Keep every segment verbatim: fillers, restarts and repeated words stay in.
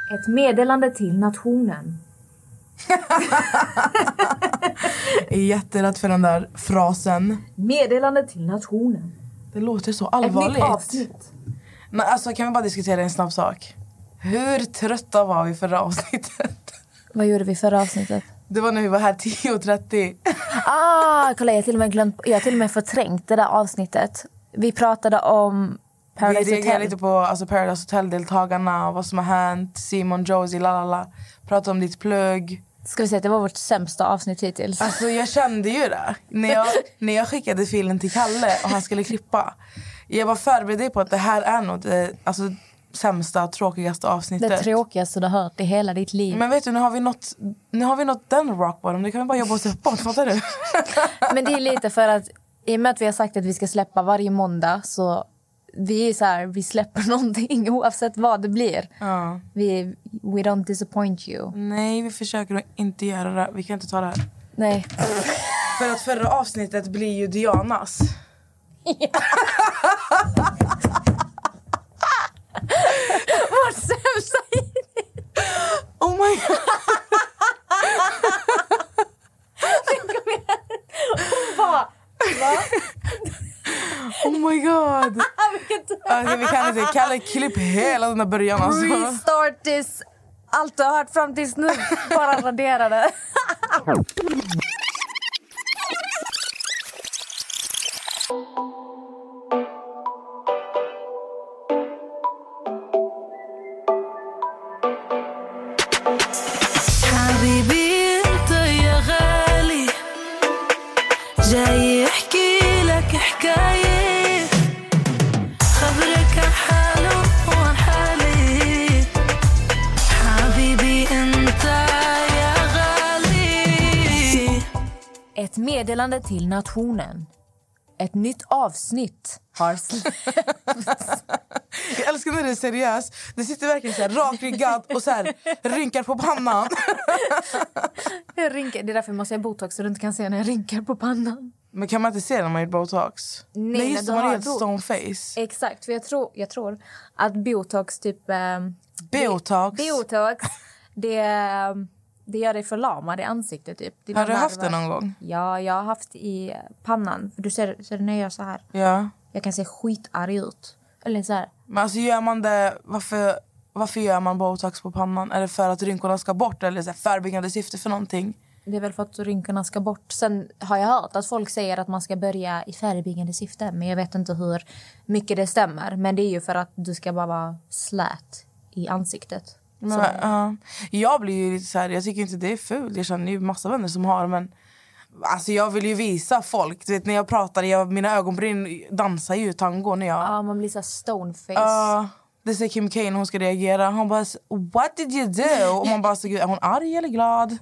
Ett meddelande till nationen. Jag är jätterädd för den där frasen. Meddelande till nationen. Det låter så allvarligt. Ett nytt avsnitt. Men alltså, kan vi bara diskutera en snabb sak? Hur trötta var vi förra avsnittet? Vad gjorde vi förra avsnittet? Det var när vi var här tio och trettio. Ah, kolla, jag har till och med glömt, jag har till och med förträngt det där avsnittet. Vi pratade om Paradise Hotel. Vi reagerade lite på alltså, Paradise Hotel-deltagarna, vad som har hänt, Simon, Josie, lalala. Pratade om ditt plugg. Ska vi säga att det var vårt sämsta avsnitt hittills? Alltså jag kände ju det. När jag, när jag skickade filen till Kalle och han skulle klippa. Jag var förberedd på att det här är nog det alltså, sämsta, tråkigaste avsnittet. Det tråkigaste du har hört i hela ditt liv. Men vet du, nu har vi nått, nu har vi nått den rock bottom. Det kan vi bara jobba oss uppåt, fattar du? Men det är lite för att i och med att vi har sagt att vi ska släppa varje måndag, så vi är så här, vi släpper någonting oavsett vad det blir. Ja. Vi, we don't disappoint you. Nej, vi försöker att inte göra det. Vi kan inte ta det här. Nej. För att förra avsnittet blir ju Dianas. Ja. Vårt sämsta hittills. Oh my god. Hon bara, va? Oh my god. Alltså, vi kan inte kalla klipp hela den där början. Alltså. Restart this. Allt du har hört fram tills nu, bara radera det. Ett meddelande till nationen. Ett nytt avsnitt har släppts. Jag älskar när det är seriöst. Det sitter verkligen så här rakryggad och så här rynkar på pannan. Jag rynkar. Det är därför man ser botox så du inte kan se när jag rynkar på pannan. Men kan man inte se när man gör botox? Nej, Nej just det, man har helt stone face. Exakt, för jag tror, jag tror att botox typ... Eh, botox? Det, botox, det... Det gör dig förlamad i ansiktet typ. Har du haft det någon gång? Ja, jag har haft i pannan. För du ser, ser när jag gör så här. Ja. Jag kan se skitarg ut. Eller så här. Men alltså gör man det... Varför, varför gör man botox på pannan? Är det för att rynkorna ska bort? Eller så här förebyggande syfte för någonting? Det är väl för att rynkorna ska bort. Sen har jag hört att folk säger att man ska börja i förebyggande syfte. Men jag vet inte hur mycket det stämmer. Men det är ju för att du ska bara vara slät i ansiktet. Men, uh, jag blir ju lite så här, jag tycker inte det är fult. Jag känner ju massa vänner som har, men alltså jag vill ju visa folk. Du vet, när jag pratar, jag, mina ögonbryn dansar ju tango när jag... Ja, man blir så här stoneface. Uh, det säger Kim K när hon ska reagera. Han bara, what did you do? Och man bara, så, är hon arg eller glad?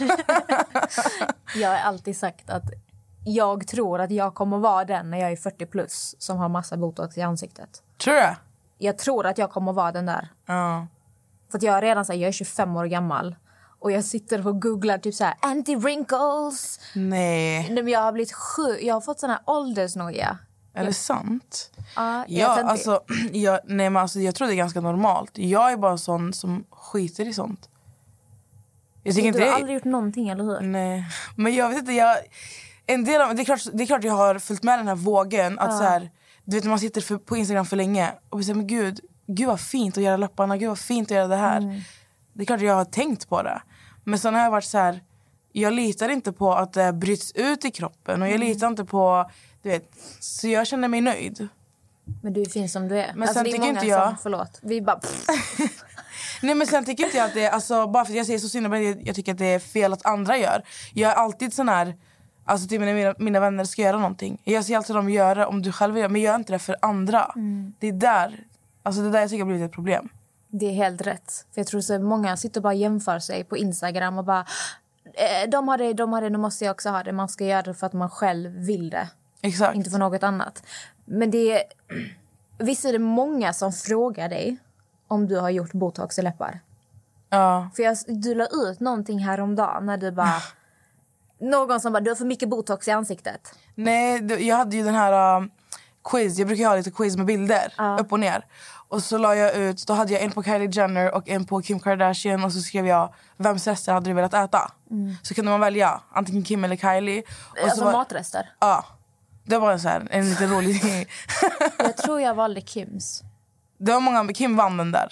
Jag har alltid sagt att jag tror att jag kommer vara den när jag är fyrtio plus som har massa botox i ansiktet. Tror du? Jag tror att jag kommer vara den där. Ja. Uh. För att jag är redan så här, jag är tjugofem år gammal. Och jag sitter och googlar typ så här anti-wrinkles. Nej. Nej, men jag har blivit sjuk. Jag har fått sån här åldersnoja. Är det sant? Ja, ja alltså, jag, nej, men alltså, jag tror det är ganska normalt. Jag är bara sån som skiter i sånt. Jag tycker du inte har det... aldrig gjort någonting, eller hur? Nej. Men jag vet inte, jag... En del av... det, är klart, det är klart jag har följt med den här vågen. Att ja. så här, du vet när man sitter för, på Instagram för länge. Och vi säger, men gud... Gud vad fint att göra läpparna. Gud vad fint att göra det här. Mm. Det är klart jag har tänkt på det. Men sen har jag varit så här... Jag litar inte på att det bryts ut i kroppen. Och jag mm. litar inte på... Du vet, så jag känner mig nöjd. Men du är fin som du är. Men alltså, sen det är tycker många inte jag... som... Förlåt. Vi bara... Nej, men sen tycker inte jag att det... Alltså, bara för att jag säger så synd. Jag, jag tycker att det är fel att andra gör. Jag är alltid sån här... Alltså till mina, mina vänner ska göra någonting. Jag ser alltid dem göra om du själv gör. Men gör inte det för andra. Mm. Det är där... Alltså det där jag tycker har blivit ett problem. Det är helt rätt. För jag tror så många sitter och bara jämför sig på Instagram och bara de har det, de har det, nu måste jag också ha det. Man ska göra det för att man själv vill det. Exakt. Inte för något annat. Men det är... Visst är det många som frågar dig om du har gjort botox i läppar? Ja. För jag, du la ut någonting häromdagen när du bara... någon som bara, du har för mycket botox i ansiktet. Nej, jag hade ju den här... Uh... quiz, jag brukar ha lite quiz med bilder, uh. upp och ner. Och så la jag ut, då hade jag en på Kylie Jenner och en på Kim Kardashian. Och så skrev jag, vems rester hade du velat äta? Mm. Så kunde man välja, antingen Kim eller Kylie. Och alltså så var, matrester? Ja, det var en, så här, en lite rolig grej. Jag tror jag valde Kims. Det var många, Kim vann den där.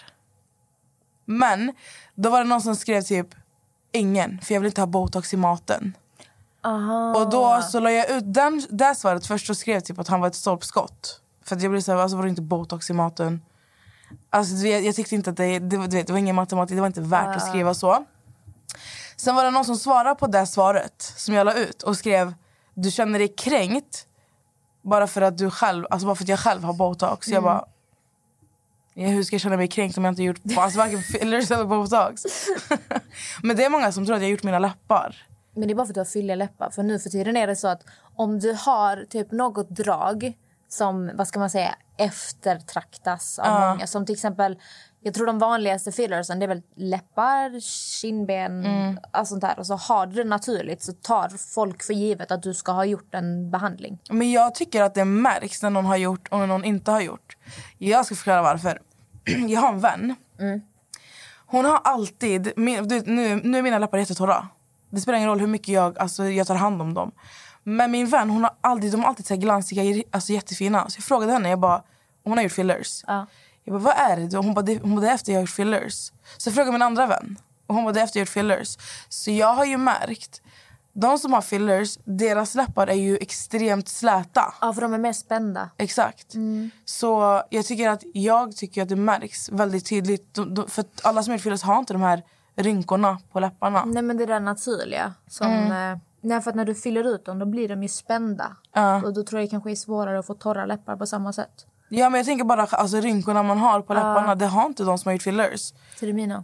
Men då var det någon som skrev typ, ingen, för jag vill inte ha botox i maten. Aha. Och då så la jag ut den, det svaret först och skrev typ att han var ett stolpskott. För att jag blev såhär, alltså var det inte botox i maten? Alltså jag, jag tyckte inte att det, det, det, det var ingen matematik, det var inte värt uh. att skriva så. Sen var det någon som svarade på det svaret som jag la ut och skrev, du känner dig kränkt bara för att du själv, alltså bara för att jag själv har botox. Mm. Jag bara, ja, hur ska jag känna mig kränkt om jag inte gjort alltså varken fillers eller botox? Men det är många som tror att jag har gjort mina läppar. Men det är bara för att du har fylliga läppar. För nu för tiden är det så att om du har typ något drag som, vad ska man säga, eftertraktas av uh. många. Som till exempel, jag tror de vanligaste fillersen, det är väl läppar, kindben, mm. allt sånt där. Och så har du det naturligt så tar folk för givet att du ska ha gjort en behandling. Men jag tycker att det märks när någon har gjort och när någon inte har gjort. Jag ska förklara varför. Jag har en vän. Mm. Hon har alltid, min, du, nu, nu är mina läppar jättetorra. Det spelar ingen roll hur mycket jag, alltså, jag tar hand om dem. Men min vän, hon har alltid, de har alltid så här glansiga, alltså jättefina. Så jag frågade henne, jag bara, hon har gjort fillers. Uh. Jag bara, vad är det? Och hon bara, det, hon bara, det är efter jag har gjort fillers. Så jag frågade min andra vän. Och hon bara, det är efter jag har gjort fillers. Så jag har ju märkt, de som har fillers, deras läppar är ju extremt släta. Ja, för de är mer spända. Exakt. Mm. Så jag tycker att, jag tycker att det märks väldigt tydligt. De, de, för att alla som har gjort fillers har inte de här rynkorna på läpparna. Nej, men det är det naturliga. Som, mm. eh, nej, för att när du fyller ut dem, då blir de ju spända. Uh. Och då tror jag det kanske är svårare att få torra läppar på samma sätt. Ja, men jag tänker bara, alltså rynkorna man har på uh. läpparna, det har inte de som har gjort fillers. Så det är mina.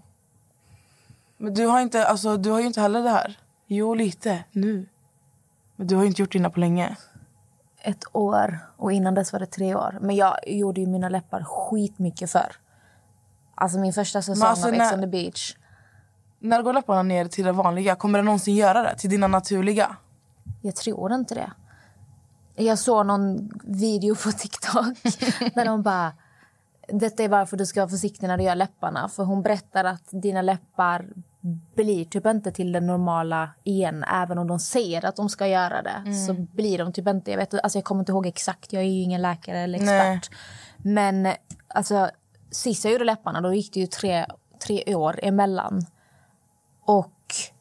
Men du har inte, alltså du har ju inte heller det här. Jo, lite, nu. Men du har ju inte gjort dina på länge. Ett år, och innan dess var det tre år. Men jag gjorde ju mina läppar skitmycket förr. Alltså min första säsong alltså, av Ex när... on the Beach. När går läpparna ner till det vanliga? Kommer det någonsin göra det? Till dina naturliga? Jag tror inte det. Jag såg någon video på TikTok där de bara, detta är varför du ska vara försiktig när du gör läpparna. För hon berättar att dina läppar blir typ inte till det normala igen. Även om de säger att de ska göra det. Mm. Så blir de typ inte, jag vet, alltså jag kommer inte ihåg exakt. Jag är ju ingen läkare eller expert. Nej. Men alltså, sist jag gjorde läpparna, då gick det ju tre, tre år emellan. Och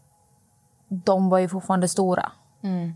de var ju fortfarande stora. Mm.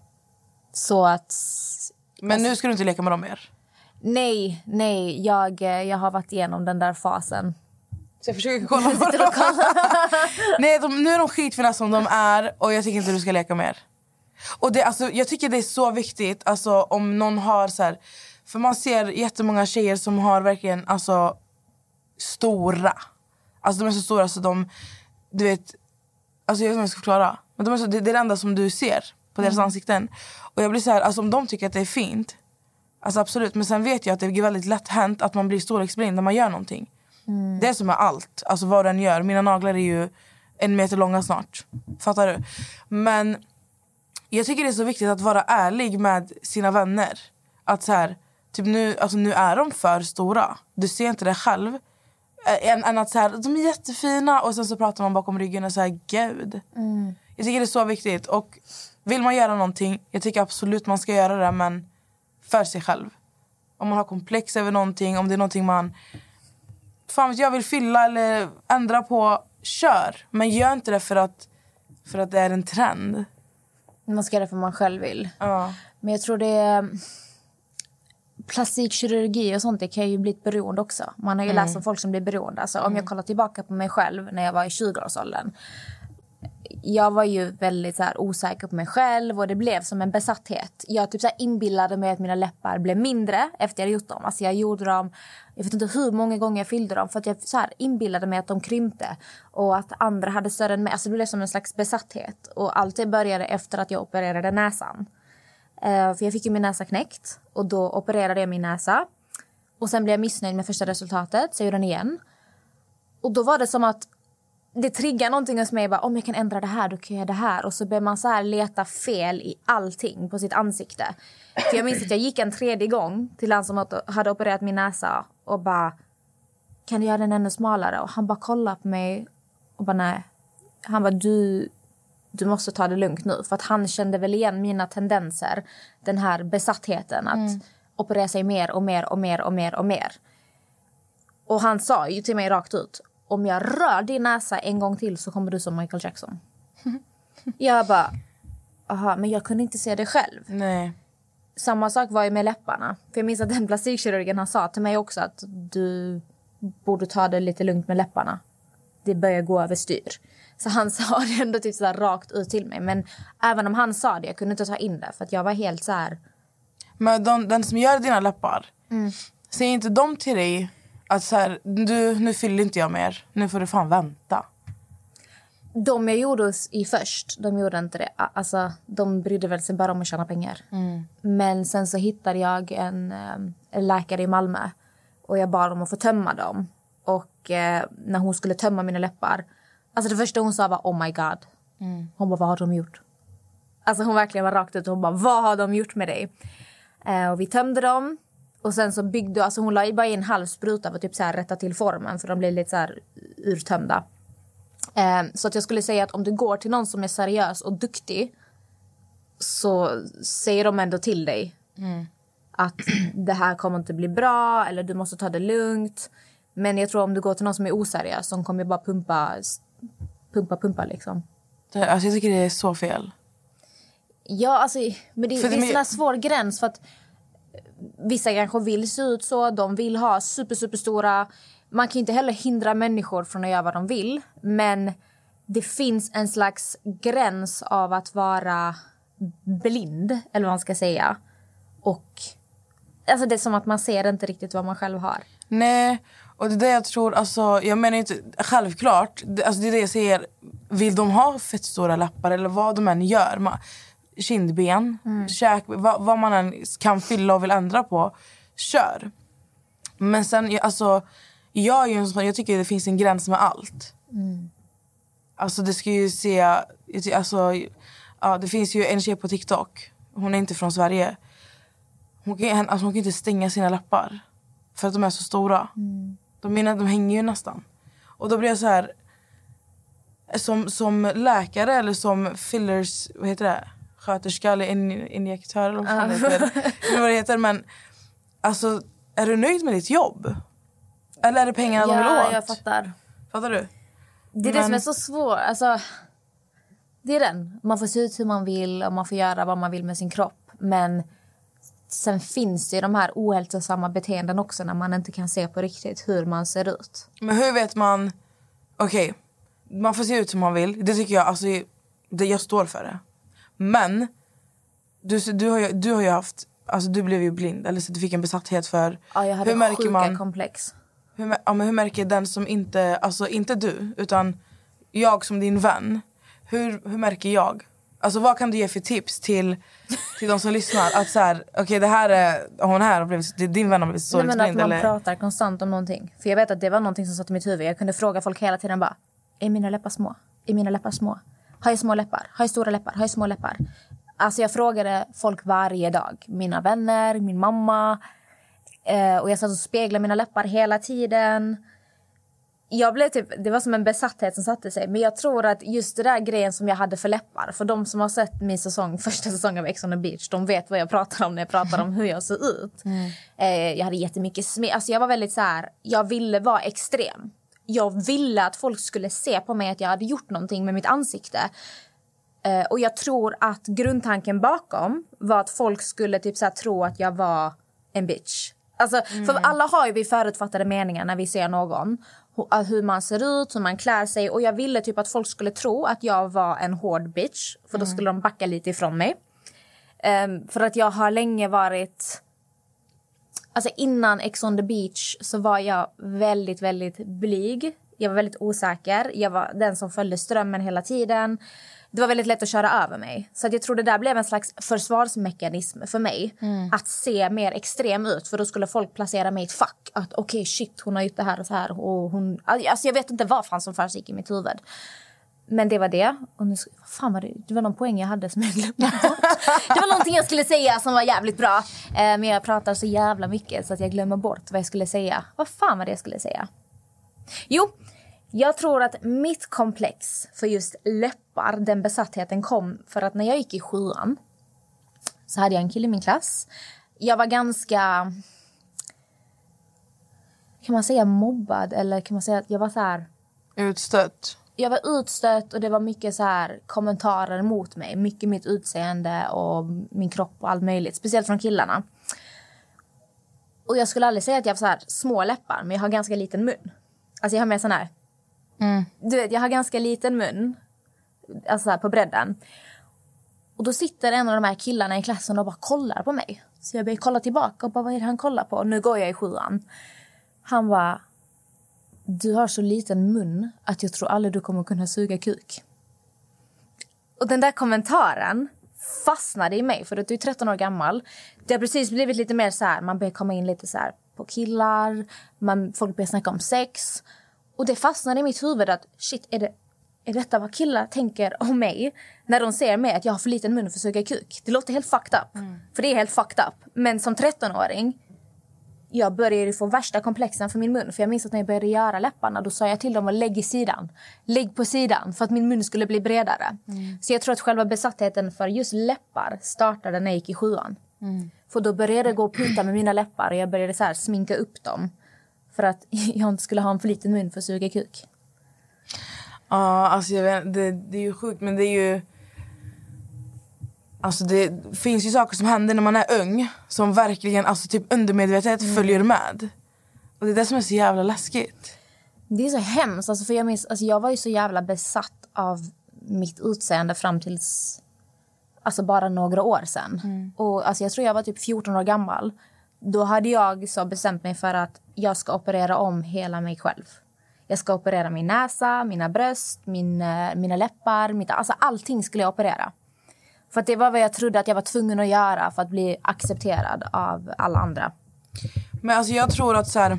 Så att... Men alltså, nu ska du inte leka med dem mer? Nej, nej. Jag, jag har varit igenom den där fasen. Så jag försöker kolla på dem. Nej, de, nu är de skitfina som de är. Och jag tycker inte du ska leka mer. Och det, alltså, jag tycker det är så viktigt. Alltså, om någon har så här... För man ser jättemånga tjejer som har verkligen alltså, stora. Alltså de är så stora så de... Du vet, alltså jag vet inte om jag ska förklara. Men de är så, det, det är det enda som du ser på deras mm. ansikten. Och jag blir så här, alltså om de tycker att det är fint, alltså absolut. Men sen vet jag att det är väldigt lätt hänt att man blir storleksblind när man gör någonting. Mm. Det är som med allt, alltså vad den gör. Mina naglar är ju en meter långa snart. Fattar du? Men jag tycker det är så viktigt att vara ärlig med sina vänner. Att så här, typ nu, alltså nu är de för stora. Du ser inte det själv. Än, än att så här, de är jättefina och sen så pratar man bakom ryggen och så här, gud. Mm. Jag tycker det är så viktigt. Och vill man göra någonting, jag tycker absolut man ska göra det, men för sig själv. Om man har komplex över någonting, om det är någonting man fan vet jag vill fylla eller ändra på, kör. Men gör inte det för att, för att det är en trend. Man ska göra det för man själv vill. Ja. Men jag tror det är... Plastikkirurgi och sånt, det kan ju bli ett beroende också. Man har ju mm. läst om folk som blir beroende. Alltså, mm. om jag kollar tillbaka på mig själv när jag var i tjugoårsåldern. Jag var ju väldigt så här, osäker på mig själv och det blev som en besatthet. Jag typ så här, inbillade mig att mina läppar blev mindre efter jag hade gjort dem. Alltså jag gjorde dem, jag vet inte hur många gånger jag fyllde dem för att jag så här, inbillade mig att de krympte. Och att andra hade större än mig. Alltså det blev som en slags besatthet. Och allt det började efter att jag opererade näsan. Uh, för jag fick ju min näsa knäckt. Och då opererade jag min näsa. Och sen blev jag missnöjd med första resultatet. Så jag gjorde den igen. Och då var det som att det triggar någonting hos mig. Bara, om jag kan ändra det här, då kan jag göra det här. Och så börjar man så här leta fel i allting på sitt ansikte. För jag minns att jag gick en tredje gång till han som hade opererat min näsa. Och bara, kan du göra den ännu smalare? Och han bara kollade på mig och bara nej. Han bara, du, du måste ta det lugnt nu. För att han kände väl igen mina tendenser. Den här besattheten att mm. operera sig mer och mer och mer och mer och mer. Och han sa ju till mig rakt ut, om jag rör din näsa en gång till så kommer du som Michael Jackson. Jag bara, aha, men jag kunde inte se det själv. Nej. Samma sak var ju med läpparna. För jag minns att den plastikkirurgen han sa till mig också att du borde ta det lite lugnt med läpparna. Det börjar gå över styr. Så han sa det ändå typ så där rakt ut till mig. Men även om han sa det, jag kunde inte ta in det. För att jag var helt så här... Men de, den som gör dina läppar, mm. säger inte de till dig att så här, du, nu fyller inte jag mer. Nu får du fan vänta. De jag gjorde i först, de gjorde inte det. Alltså, de brydde väl sig bara om att tjäna pengar. Mm. Men sen så hittade jag en, en läkare i Malmö. Och jag bad om att få tömma dem. Och eh, när hon skulle tömma mina läppar. Alltså det första hon sa var, oh my god. Mm. Hon bara, vad har de gjort? Alltså hon verkligen var rakt ut. Hon bara, vad har de gjort med dig? Eh, och vi tömde dem. Och sen så byggde, alltså hon la bara in en halv spruta för att typ så här rätta till formen. För de blev lite så här urtömda. Eh, så att jag skulle säga att om du går till någon som är seriös och duktig. Så säger de ändå till dig. Mm. Att det här kommer inte bli bra. Eller du måste ta det lugnt. Men jag tror om du går till någon som är oseriös. Som kommer bara pumpa, pumpa, pumpa liksom. Det, alltså jag tycker det är så fel. Ja, alltså. Men det, för det är en men... sån här svår gräns. För att vissa kanske vill se ut så. De vill ha super, super stora. Man kan inte heller hindra människor från att göra vad de vill. Men det finns en slags gräns av att vara blind. Eller vad man ska säga. Och alltså det är som att man ser inte riktigt vad man själv har. Nej, och det är det jag tror, alltså jag menar inte, självklart, det, alltså det är det jag säger, vill de ha fett stora läppar eller vad de än gör, man, kindben, mm. käk, vad, vad man än kan fylla och vill ändra på, kör. Men sen, alltså, jag är ju en sån, jag tycker det finns en gräns med allt. Mm. Alltså det ska ju se, alltså, ja, det finns ju en tjej på TikTok, hon är inte från Sverige. Hon kan, alltså hon kan inte stänga sina läppar. För att de är så stora. Mm. De menar de hänger ju nästan. Och då blir jag så här. Som, som läkare eller som fillers. Vad heter det? Sköterska eller in, injektör. Eller vad fan uh. heter det? Vad det heter. Men alltså, är du nöjd med ditt jobb? Eller är det pengarna ja, de vill åt? Ja, jag fattar. Fattar du? Det är men... det som är så svårt. Alltså, det är den. Man får se ut hur man vill. Och man får göra vad man vill med sin kropp. Men... Sen finns det ju de här ohälsosamma beteenden också när man inte kan se på riktigt hur man ser ut. Men hur vet man... Okej, okay, man får se ut som man vill. Det tycker jag, alltså, det, jag står för det. Men du, du, har ju, du har ju haft... Alltså du blev ju blind, eller så du fick en besatthet för... Ja, jag hade hur märker sjuka man, komplex. Hur, ja, men hur märker den som inte... Alltså inte du, utan jag som din vän. Hur, hur märker jag? Alltså vad kan du ge för tips till, till de som lyssnar? Att så här, okej okay, det här är hon här har blivit, din vän har blivit så. Nej, men att man eller? pratar konstant om någonting. För jag vet att det var någonting som satt i mitt huvud. Jag kunde fråga folk hela tiden bara, är mina läppar små? Är mina läppar små? Har jag små läppar? Har jag stora läppar? Har jag små läppar? Alltså jag frågade folk varje dag. Mina vänner, min mamma. Eh, och jag satt och speglade mina läppar hela tiden. Jag blev typ, det var som en besatthet som satte sig. Men jag tror att just det där grejen som jag hade för läppar. För de som har sett min säsong, första säsongen av Ex on the Beach. De vet vad jag pratar om när jag pratar om hur jag ser ut. Mm. Eh, jag hade jättemycket smek. Alltså jag var väldigt så här. Jag ville vara extrem. Jag ville att folk skulle se på mig att jag hade gjort någonting med mitt ansikte. Eh, och jag tror att grundtanken bakom var att folk skulle typ så här tro att jag var en bitch. Alltså, mm. För alla har ju vi förutfattade meningar när vi ser någon. Hur man ser ut, hur man klär sig. Och jag ville typ att folk skulle tro att jag var en hård bitch. För då mm. skulle de backa lite ifrån mig. Um, för att jag har länge varit... Alltså innan Ex on the Beach så var jag väldigt, väldigt blyg. Jag var väldigt osäker. Jag var den som följde strömmen hela tiden. Det var väldigt lätt att köra över mig. Så att jag tror det där blev en slags försvarsmekanism för mig. Mm. Att se mer extrem ut. För då skulle folk placera mig i ett fack. Att okej, okay, shit, hon har gjort det här och så här. Och hon, alltså jag vet inte vad fan som försiggick i mitt huvud. Men det var det. Och nu, vad fan var det? Det var någon poäng jag hade som jag glömde bort. Det var någonting jag skulle säga som var jävligt bra. Eh, men jag pratar så jävla mycket så att jag glömmer bort vad jag skulle säga. Vad fan var det jag skulle säga? Jo, jag tror att mitt komplex för just läppar, den besattheten kom för att när jag gick i sjuan så hade jag en kille i min klass. Jag var ganska, kan man säga mobbad, eller kan man säga att jag var så här utstött. Jag var utstött och det var mycket så här kommentarer mot mig. Mycket mitt utseende och min kropp och allt möjligt. Speciellt från killarna. Och jag skulle aldrig säga att jag har så här små läppar, men jag har ganska liten mun. Alltså jag har med sån här. Mm. Du vet, jag har ganska liten mun. Alltså så här på bredden. Och då sitter en av de här killarna i klassen och bara kollar på mig. Så jag börjar kolla tillbaka och bara, vad är det han kollar på? Nu går jag i sjuan. Han var, du har så liten mun att jag tror aldrig du kommer kunna suga kuk. Och den där kommentaren fastnade i mig, för att du är tretton år gammal. Det har precis blivit lite mer så här, man börjar komma in lite så här på killar, man, folk börjar snacka om sex. Och det fastnade i mitt huvud att shit, är det är detta vad killar tänker om mig när de ser mig att jag har för liten mun för att suga kuk? Det låter helt fucked up. Mm. För det är helt fucked up. Men som tretton-åring, jag började få värsta komplexen för min mun. För jag minns att när jag började göra läpparna, då sa jag till dem att lägga i sidan. Lägg på sidan för att min mun skulle bli bredare. Mm. Så jag tror att själva besattheten för just läppar startade när jag gick i sjuan. Mm. För då började jag gå och putta med mina läppar och jag började så här sminka upp dem. För att jag inte skulle ha en för liten mun för att suga kuk. Ja, alltså jag vet, det, det är ju sjukt, men det är ju... Alltså det finns ju saker som händer när man är ung som verkligen, alltså typ undermedvetet mm. följer med. Och det är det som är så jävla läskigt. Det är så hemskt, alltså för jag minns, alltså jag var ju så jävla besatt av mitt utseende fram tills alltså bara några år sedan. Mm. Och alltså jag tror jag var typ fjorton år gammal. Då hade jag så bestämt mig för att jag ska operera om hela mig själv. Jag ska operera min näsa, mina bröst, min, mina läppar, mitt, alltså allting skulle jag operera. För att det var vad jag trodde att jag var tvungen att göra för att bli accepterad av alla andra. Men alltså jag tror att så här,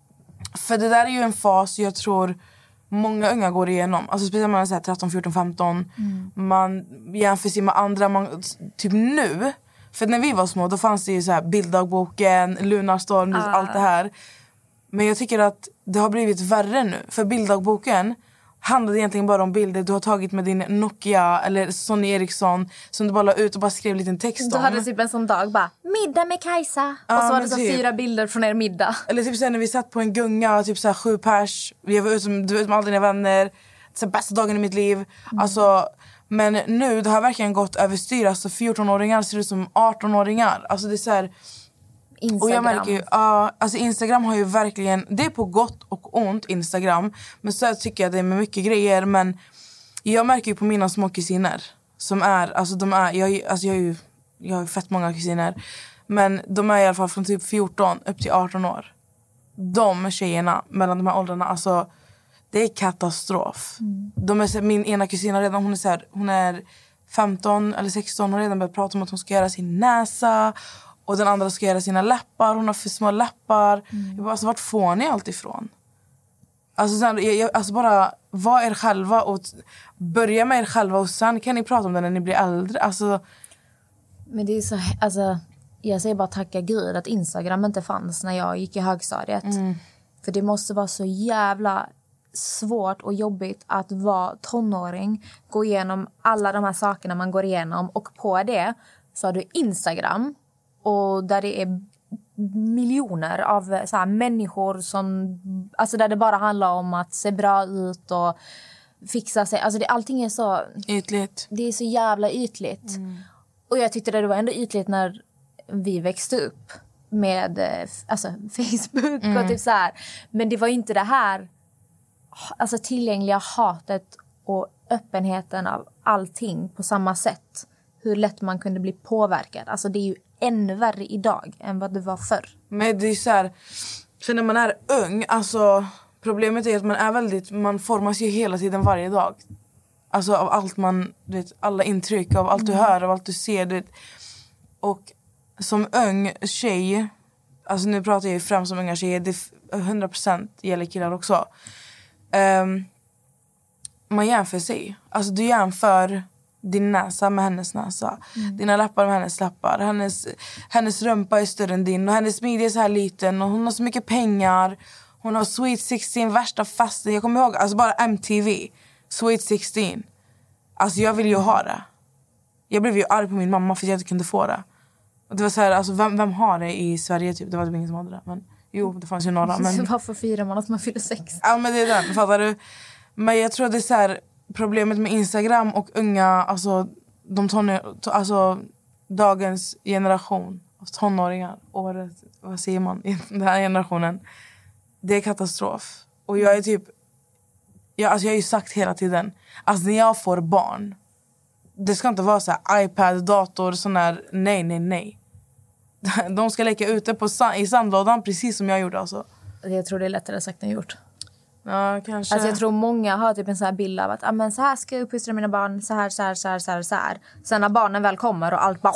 för det där är ju en fas jag tror många unga går igenom. Alltså speciellt när man är så här tretton, fjorton, femton. Mm. Man jämför sig med andra, man, typ nu. För när vi var små då fanns det ju så här bilddagboken, Lunarstorm, ah. allt det här. Men jag tycker att det har blivit värre nu. För bilddagboken handlade egentligen bara om bilder du har tagit med din Nokia eller Sony Ericsson som du bara la ut och bara skrev en liten text om. Du hade typ en sån dag bara, middag med Kajsa. Ja, och så var det så typ fyra bilder från er middag. Eller typ så här, när vi satt på en gunga, typ så här sju pers. Vi var ute med, med alla dina vänner. Så här, bästa dagen i mitt liv. Mm. Alltså, men nu, det har verkligen gått överstyr. Alltså fjorton-åringar ser ut som arton-åringar. Alltså det är så här... Instagram. Och jag märker ju, uh, alltså Instagram har ju verkligen, det är på gott och ont Instagram, men så tycker jag det är med mycket grejer, men jag märker ju på mina små kusiner som är, alltså de är, jag, alltså jag, är ju, jag har ju fett många kusiner, men de är i alla fall från typ fjorton upp till arton år. De tjejerna mellan de här åldrarna, alltså det är katastrof. Mm. De är, min ena kusin redan, hon är så här, hon är femton eller sexton, hon har redan börjat prata om att hon ska göra sin näsa. Och den andra ska göra sina läppar. Hon har för små läppar. Mm. Jag bara, alltså, vart får ni allt ifrån? Alltså, sen, jag, jag, alltså bara, var er själva. Och börja med er själva. Och sen kan ni prata om det när ni blir äldre. Alltså... Men det är så... Alltså, jag säger bara tacka Gud att Instagram inte fanns när jag gick i högstadiet. Mm. För det måste vara så jävla svårt och jobbigt att vara tonåring. Gå igenom alla de här sakerna man går igenom. Och på det så har du Instagram. Och där det är miljoner av så här människor som... Alltså där det bara handlar om att se bra ut och fixa sig. Alltså det, allting är så... Ytligt. Det är så jävla ytligt. Mm. Och jag tyckte det var ändå ytligt när vi växte upp med alltså, Facebook mm. och typ så här. Men det var inte det här alltså tillgängliga hatet och öppenheten av allting på samma sätt. Hur lätt man kunde bli påverkad. Alltså det är ju ännu värre idag än vad det var förr. Men det är så här, för när man är ung, alltså problemet är att man är väldigt, man formas ju hela tiden varje dag. Alltså av allt man, du vet, alla intryck, av allt mm. du hör, av allt du ser, du vet. Och som ung tjej, alltså nu pratar jag ju främst om unga tjejer, det hundra procent gäller killar också. Um, man jämför sig. Alltså du jämför din näsa med hennes näsa. Mm. Dina läppar med hennes läppar. Hennes, hennes rumpa är större än din. Och hennes midja är så här liten. Och hon har så mycket pengar. Hon har Sweet sexton, värsta fasten. Jag kommer ihåg, alltså bara M T V. Sweet sexton. Alltså jag ville ju ha det. Jag blev ju arg på min mamma för att jag inte kunde få det. Och det var så här, alltså vem, vem har det i Sverige typ? Det var typ ingen som hade det. Men jo, det fanns ju några. Men... Varför firar man att man fyller sex? Ja, men det är den, fattar du? Men jag tror det är så här, problemet med Instagram och unga, alltså, de ton, alltså dagens generation av tonåringar, året, vad säger man, den här generationen, det är katastrof. Och jag är typ, jag, alltså jag har ju sagt hela tiden, alltså när jag får barn, det ska inte vara så här iPad, dator, sån här, nej, nej, nej. De ska leka ute på, i sandlådan precis som jag gjorde alltså. Jag tror det är lättare sagt än gjort. Ja, kanske. Alltså jag tror många har typ en sån här bild av att ah, men så här ska jag uppfostra mina barn, så här, så här, så här, så här, så här. Sen när barnen väl kommer och allt bara...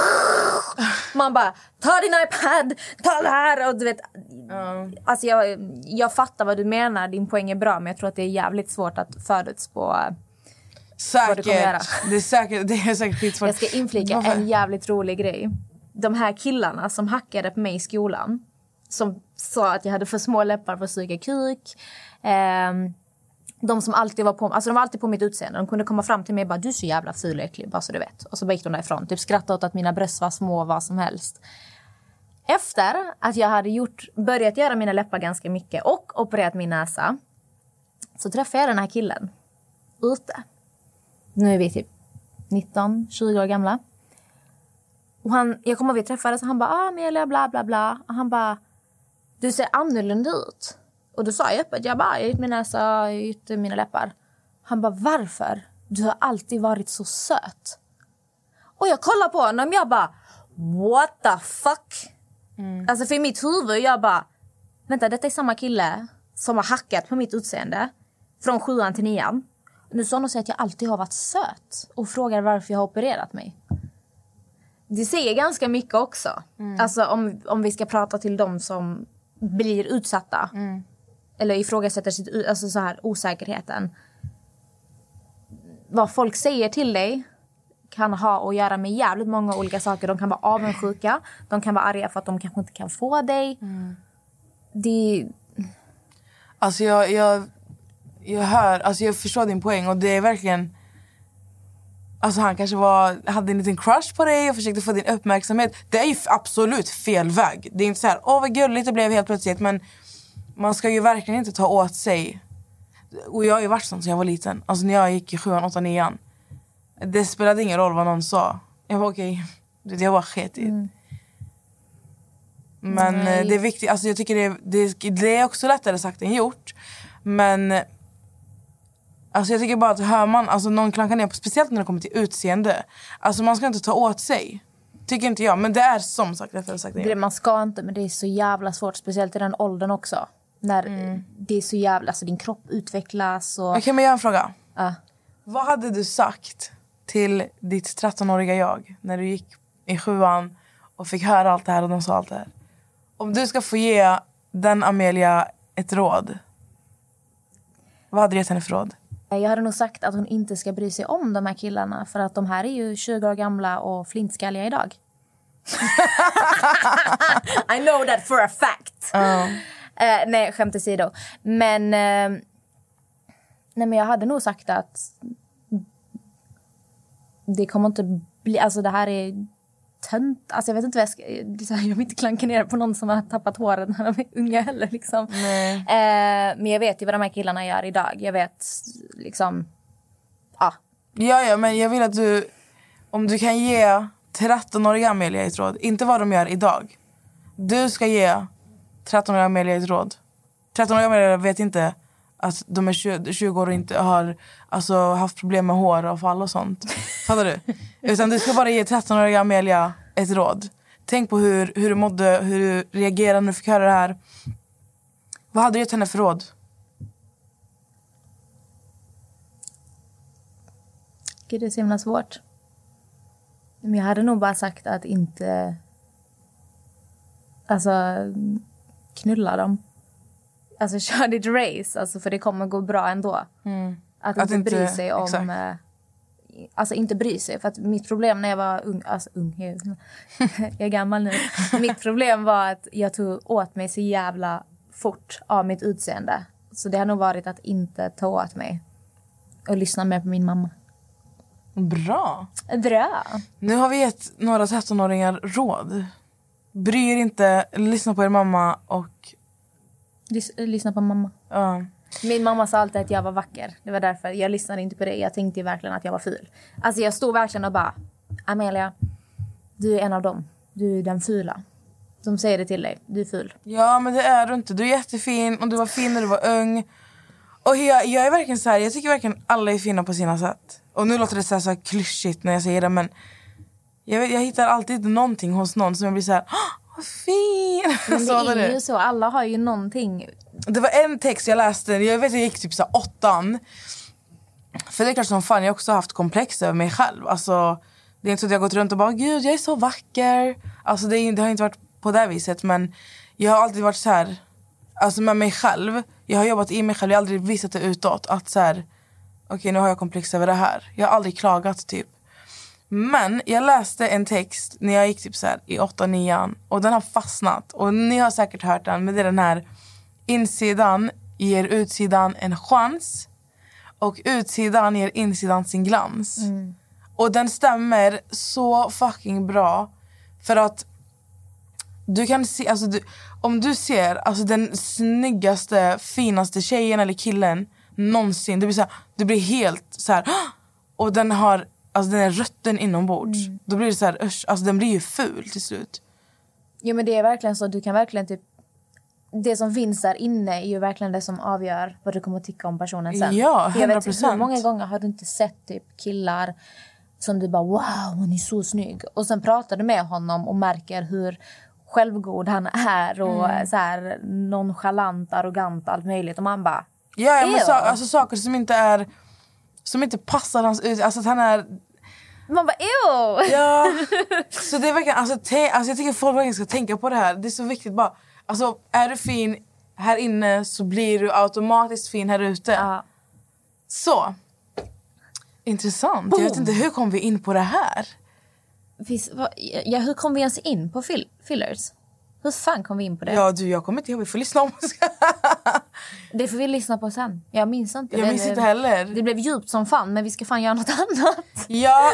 Man bara, ta din iPad, ta det här. Och du vet, mm. alltså jag, jag fattar vad du menar, din poäng är bra. Men jag tror att det är jävligt svårt att förutspå säkert. vad du kommer göra. Det är säkert, det är säkert skitsvårt. Jag ska inflika Varför? en jävligt rolig grej. De här killarna som hackade på mig i skolan, som sa att jag hade för små läppar för att suga kuk. Eh, de som alltid var på, alltså de var alltid på mitt utseende. De kunde komma fram till mig och bara, du är så jävla ful och äcklig, bara så du vet. Och så gick de därifrån, typ skrattade åt att mina bröst var små, vad som helst. Efter att jag hade gjort, börjat göra mina läppar ganska mycket och opererat min näsa, så träffade jag den här killen ute. Nu är vi typ nitton tjugo år gamla. Och han, jag kommer ihåg vi träffades och han bara, ah Amelia, bla bla bla. Och han bara, du ser annorlunda ut. Och då sa jag öppet, jag bara, jag har gjort min näsa, jag har gjort mina läppar. Han bara, varför? Du har alltid varit så söt. Och jag kollar på honom, jag bara, what the fuck? Mm. Alltså för i mitt huvud, jag bara, vänta, detta är samma kille som har hackat på mitt utseende från sjuan till nian. Nu sa hon och säger att jag alltid har varit söt och frågar varför jag har opererat mig. Det säger ganska mycket också. Mm. Alltså om, om vi ska prata till dem som blir utsatta. Mm. Eller ifrågasätter sitt, alltså så här, osäkerheten. Vad folk säger till dig kan ha att göra med jävligt många olika saker. De kan vara avundsjuka. De kan vara arga för att de kanske inte kan få dig. Mm. Det... Alltså jag, jag, jag hör, alltså jag förstår din poäng. Och det är verkligen... Alltså han kanske var, hade en liten crush på dig och försökte få din uppmärksamhet. Det är ju absolut fel väg. Det är inte så här, åh vad gulligt det blev helt plötsligt. Men man ska ju verkligen inte ta åt sig. Och jag har ju varit sån sen jag var liten. Alltså när jag gick i sjuan, åttan, nian. Det spelade ingen roll vad någon sa. Jag var okej, okay. Jag var sketig. Mm. Men Nej. det är viktigt, alltså jag tycker det, det, det är också lättare sagt än gjort. Men... Alltså jag tycker bara att hör man, alltså någon klankar ner på, speciellt när det kommer till utseende. Alltså man ska inte ta åt sig. Tycker inte jag, men det är som sagt rättare sagt det. Det man ska inte, men det är så jävla svårt, speciellt i den åldern också. När mm. det är så jävla, alltså din kropp utvecklas och... Okej, okay, men jag har en fråga. Uh. Vad hade du sagt till ditt trettonåriga jag när du gick i sjuan och fick höra allt det här och de sa allt det här? Om du ska få ge den Amelia ett råd, vad hade du gett henne för råd? Jag hade nog sagt att hon inte ska bry sig om de här killarna. För att de här är ju tjugo år gamla och flintskalliga idag. I know that for a fact. Uh. Uh, nej, skämt åsido. Men, uh, nej, men jag hade nog sagt att det kommer inte bli... Alltså det här är tönt. Alltså jag vet inte vad jag ska... Det är så här, jag vill inte klanka ner på någon som har tappat håret när de är unga heller. Liksom. Uh, men jag vet ju vad de här killarna gör idag. Jag vet liksom... Ja. Ja, ja, men jag vill att du... Om du kan ge trettonåriga Amelia ett råd. Inte vad de gör idag. Du ska ge trettonåriga Amelia ett råd. trettonåriga Amelia vet inte att de är tjugo år och inte har alltså, haft problem med hår och fall och sånt. Fattar du? Utan du ska bara ge trettonåriga Amelia ett råd. Tänk på hur, hur du mådde, hur du reagerade när du fick höra det här. Vad hade du gett henne för råd? Gud, det är så himla svårt. Men jag hade nog bara sagt att inte... Alltså, knulla dem. Alltså, kör ditt race. Alltså, för det kommer gå bra ändå. Mm. Att, att inte bry sig om... Exakt. Alltså, inte bry sig. För att mitt problem när jag var ung... Alltså, ung. Jag är gammal nu. Mitt problem var att jag tog åt mig så jävla fort av mitt utseende. Så det har nog varit att inte ta åt mig. Och lyssna mer på min mamma. Bra. Bra. Nu har vi gett några trettonåringar råd. Bry er inte, lyssna på er mamma och... Lys- lyssna på mamma. Ja. Min mamma sa alltid att jag var vacker. Det var därför jag lyssnade inte på det. Jag tänkte ju verkligen att jag var ful. Alltså jag stod verkligen och bara... Amelia, du är en av dem. Du är den fula. De säger det till dig. Du är ful. Ja, men det är du inte. Du är jättefin och du var fin när du var ung. Och jag, jag är verkligen så här, jag tycker verkligen alla är fina på sina sätt. Och nu låter det så här, så här klyschigt när jag säger det, men jag, vet, jag hittar alltid någonting hos någon som jag blir så här, vad fin. Men så det är det. ju så, alla har ju någonting. Det var en text jag läste, jag vet jag gick typ så här åttan. För det är klart som fan, jag har också haft komplex över mig själv. Alltså, det är inte så att jag har gått runt och bara, gud jag är så vacker. Alltså det, är, det har inte varit på det viset, men jag har alltid varit så här, alltså med mig själv. Jag har jobbat i mig själv, jag har aldrig visat det utåt. Att så här, okej okay, nu har jag komplex över det här. Jag har aldrig klagat typ. Men jag läste en text när jag gick typ så här i åtta nian. Och den har fastnat. Och ni har säkert hört den. Men det är den här, insidan ger utsidan en chans. Och utsidan ger insidan sin glans. Mm. Och den stämmer så fucking bra. För att du kan se, alltså du, om du ser alltså den snyggaste, finaste tjejen eller killen någonsin, det blir så här, du blir helt så här, och den har, alltså den är rötten inombords. Mm. Då blir det så här, usch, alltså den blir ju ful till slut. Jo, men det är verkligen så, du kan verkligen typ, det som finns där inne är ju verkligen det som avgör vad du kommer att tycka om personen sen. Ja, hundra procent. Jag vet, hur många gånger har du inte sett typ killar som du bara, wow, hon är så snygg. Och sen pratar du med honom och märker hur självgod han är och mm. så här nonchalant, arrogant, allt möjligt. Och man bara, ja, ja men så, alltså saker som inte är, som inte passar hans ut, alltså att han är, man bara, ew! Ja, så det är verkligen, alltså, te, alltså jag tycker folk verkligen ska tänka på det här. Det är så viktigt bara, alltså är du fin här inne så blir du automatiskt fin här ute. Ja. Så intressant. Boom. Jag vet inte, hur kom vi in på det här? Finns, vad, ja, hur kom vi ens in på fill, fillers? Hur fan kom vi in på det? Ja, du, jag kommer inte ihåg. Vi får lyssna om. Det får vi lyssna på sen. Jag minns inte. Jag minns inte heller. Det blev djupt som fan, men vi ska fan göra något annat. Ja.